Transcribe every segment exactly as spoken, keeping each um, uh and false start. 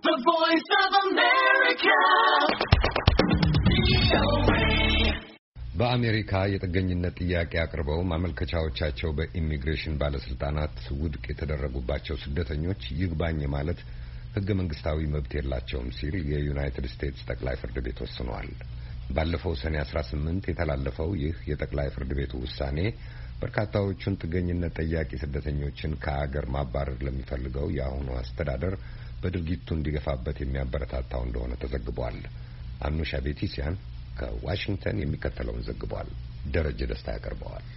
The Voice of America. በአሜሪካ የጥገኝነት ጥያቄ አቅርበው ማመልከቻዎቻቸው በኢሚግሬሽን ባለስልጣናት ውድቅ የተደረጉባቸው ስደተኞች ይግባኝ ማለት ህገ መንግስታዊ መብት የላቸውም ሲል የዩናይትድ ስቴትስ ጠቅላይ ፍርድ ቤት ወስኗል። ባለፈው ሰኔ አስራ ስምንት የተላለፈው ይህ የጠቅላይ ፍርድ ቤቱ ውሳኔ በርካታዎቹን ጥገኝነት ጠያቂ ስደተኞችን ከአገር ማባረር ለሚፈልገው የአሁኑ አስተዳደር በድርጊቱ እንዲገፋበት የሚያበረታታው እንደሆነ ተዘግቧል። አኑሻ ቤቲሲያን ከዋሽንግተን የሚከተለውን ዘግቧል። ደረጀ ደስታ ያቀርበዋል።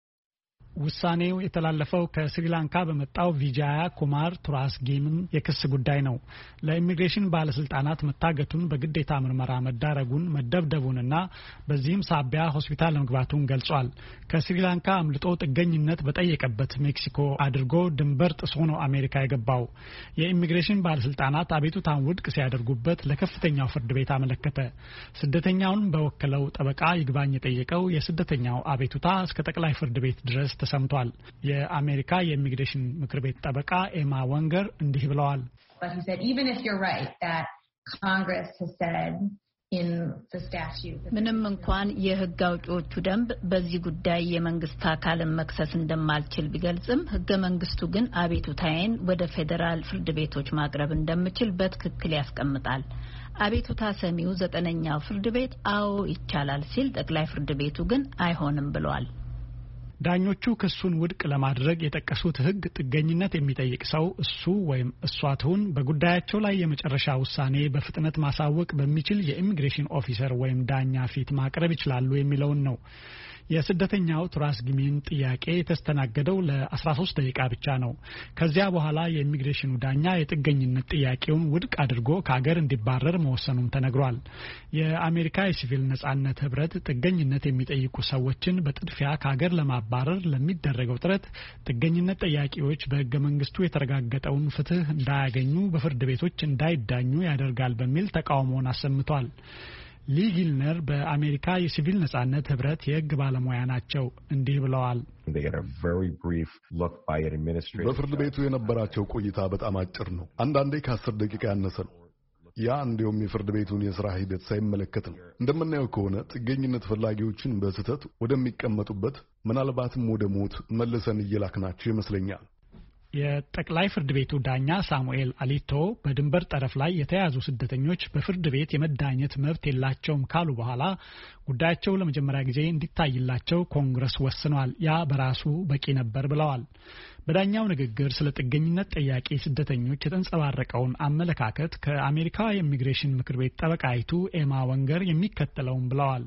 ውሳኔው የተላለፈው ከስሪላንካ በመጣው ቪጃያ ኩማር ቱራስጌምን የክስ ጉዳይ ነው። ለኢሚግሬሽን ባለስልጣናት መታገቱን በግዴታ ምርመራ መዳረጉን መደብደቡንና በዚህም ሳቢያ ሆስፒታል መግባቱን ገልጿል። ከስሪላንካ አምልጦ ጥገኝነት በጠየቀበት ሜክሲኮ አድርጎ ድንበር ጥሶ ነው አሜሪካ የገባው። የኢሚግሬሽን ባለስልጣናት አቤቱታን ውድቅ ሲያደርጉበት ለከፍተኛው ፍርድ ቤት አመለከተ። ስደተኛውን በወከለው ጠበቃ ይግባኝ የጠየቀው የስደተኛው አቤቱታ እስከ ጠቅላይ ፍርድ ቤት ድረስ ተሰምቷል። የአሜሪካ የኢሚግሬሽን ምክር ቤት ጠበቃ ኤማ ወንገር እንዲህ ብለዋል። But he said even if you're right that Congress has said in the statute ምንም እንኳን የህግ አውጪዎቹ ደንብ በዚህ ጉዳይ የመንግስት አካልን መክሰስ እንደማልችል ቢገልጽም ህገ መንግስቱ ግን አቤቱታዬን ወደ ፌዴራል ፍርድ ቤቶች ማቅረብ እንደምችል በትክክል ያስቀምጣል። አቤቱታ ሰሚው ዘጠነኛው ፍርድ ቤት አዎ ይቻላል ሲል ጠቅላይ ፍርድ ቤቱ ግን አይሆንም ብሏል። ዳኞቹ ክሱን ውድቅ ለማድረግ የጠቀሱት ህግ ጥገኝነት የሚጠይቅ ሰው እሱ ወይም እሷ ትሁን በጉዳያቸው ላይ የመጨረሻ ውሳኔ በፍጥነት ማሳወቅ በሚችል የኢሚግሬሽን ኦፊሰር ወይም ዳኛ ፊት ማቅረብ ይችላሉ የሚለውን ነው። የስደተኛው ቱራስጊሚን ጥያቄ የተስተናገደው ለአስራ ሶስት ደቂቃ ብቻ ነው። ከዚያ በኋላ የኢሚግሬሽኑ ዳኛ የጥገኝነት ጥያቄውን ውድቅ አድርጎ ከሀገር እንዲባረር መወሰኑም ተነግሯል። የአሜሪካ የሲቪል ነጻነት ህብረት ጥገኝነት የሚጠይቁ ሰዎችን በጥድፊያ ከሀገር ለማባረር ለሚደረገው ጥረት ጥገኝነት ጠያቂዎች በህገ መንግስቱ የተረጋገጠውን ፍትህ እንዳያገኙ በፍርድ ቤቶች እንዳይዳኙ ያደርጋል በሚል ተቃውሞውን አሰምቷል። ሊጊልነር በአሜሪካ የሲቪል ነጻነት ህብረት የህግ ባለሙያ ናቸው። እንዲህ ብለዋል። በፍርድ ቤቱ የነበራቸው ቆይታ በጣም አጭር ነው። አንዳንዴ ከአስር ደቂቃ ያነሰ ነው። ያ እንዲሁም የፍርድ ቤቱን የሥራ ሂደት ሳይመለከት ነው። እንደምናየው ከሆነ ጥገኝነት ፈላጊዎችን በስህተት ወደሚቀመጡበት ምናልባትም ወደ ሞት መልሰን እየላክናቸው ይመስለኛል። የጠቅላይ ፍርድ ቤቱ ዳኛ ሳሙኤል አሊቶ በድንበር ጠረፍ ላይ የተያዙ ስደተኞች በፍርድ ቤት የመዳኘት መብት የላቸውም ካሉ በኋላ ጉዳያቸው ለመጀመሪያ ጊዜ እንዲታይላቸው ኮንግረስ ወስኗል። ያ በራሱ በቂ ነበር ብለዋል። በዳኛው ንግግር ስለ ጥገኝነት ጠያቂ ስደተኞች የተንጸባረቀውን አመለካከት ከአሜሪካ የኢሚግሬሽን ምክር ቤት ጠበቃይቱ ኤማ ወንገር የሚከተለውን ብለዋል።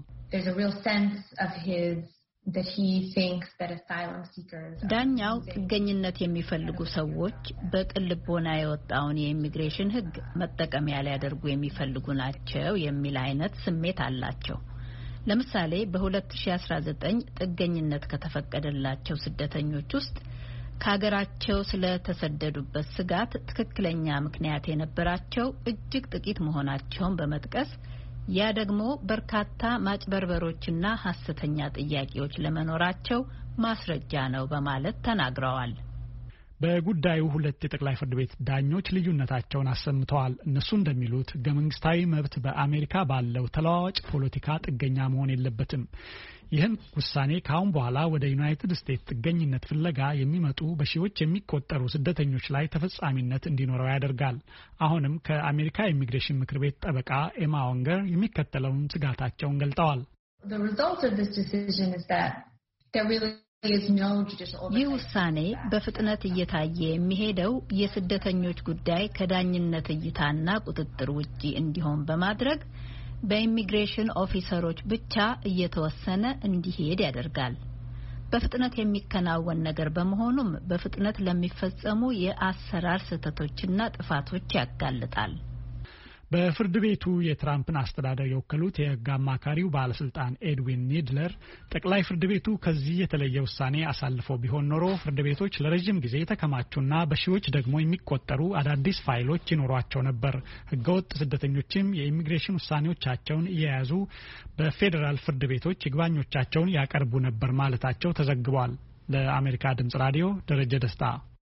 ዳኛው ጥገኝነት የሚፈልጉ ሰዎች በቅን ልቦና የወጣውን የኢሚግሬሽን ሕግ መጠቀሚያ ሊያደርጉ የሚፈልጉ ናቸው የሚል አይነት ስሜት አላቸው። ለምሳሌ በ2019 ጥገኝነት ከተፈቀደላቸው ስደተኞች ውስጥ ከሀገራቸው ስለተሰደዱበት ስጋት ትክክለኛ ምክንያት የነበራቸው እጅግ ጥቂት መሆናቸውን በመጥቀስ ያ ደግሞ በርካታ ማጭበርበሮችና ሐሰተኛ ጥያቄዎች ለመኖራቸው ማስረጃ ነው በማለት ተናግረዋል። በጉዳዩ ሁለት የጠቅላይ ፍርድ ቤት ዳኞች ልዩነታቸውን አሰምተዋል። እነሱ እንደሚሉት ህገ መንግስታዊ መብት በአሜሪካ ባለው ተለዋዋጭ ፖለቲካ ጥገኛ መሆን የለበትም። ይህም ውሳኔ ካሁን በኋላ ወደ ዩናይትድ ስቴትስ ጥገኝነት ፍለጋ የሚመጡ በሺዎች የሚቆጠሩ ስደተኞች ላይ ተፈጻሚነት እንዲኖረው ያደርጋል። አሁንም ከአሜሪካ ኢሚግሬሽን ምክር ቤት ጠበቃ ኤማ ወንገር የሚከተለውን ስጋታቸውን ገልጠዋል። ይህ ውሳኔ በፍጥነት እየታየ የሚሄደው የስደተኞች ጉዳይ ከዳኝነት እይታና ቁጥጥር ውጪ እንዲሆን በማድረግ በኢሚግሬሽን ኦፊሰሮች ብቻ እየተወሰነ እንዲሄድ ያደርጋል። በፍጥነት የሚከናወን ነገር በመሆኑም በፍጥነት ለሚፈጸሙ የአሰራር ስህተቶችና ጥፋቶች ያጋልጣል። በፍርድ ቤቱ የትራምፕን አስተዳደር የወከሉት የህግ አማካሪው ባለስልጣን ኤድዊን ኒድለር ጠቅላይ ፍርድ ቤቱ ከዚህ የተለየ ውሳኔ አሳልፈው ቢሆን ኖሮ ፍርድ ቤቶች ለረጅም ጊዜ የተከማቹና በሺዎች ደግሞ የሚቆጠሩ አዳዲስ ፋይሎች ይኖሯቸው ነበር። ህገወጥ ስደተኞችም የኢሚግሬሽን ውሳኔዎቻቸውን እየያዙ በፌዴራል ፍርድ ቤቶች ይግባኞቻቸውን ያቀርቡ ነበር ማለታቸው ተዘግቧል። ለአሜሪካ ድምጽ ራዲዮ ደረጀ ደስታ።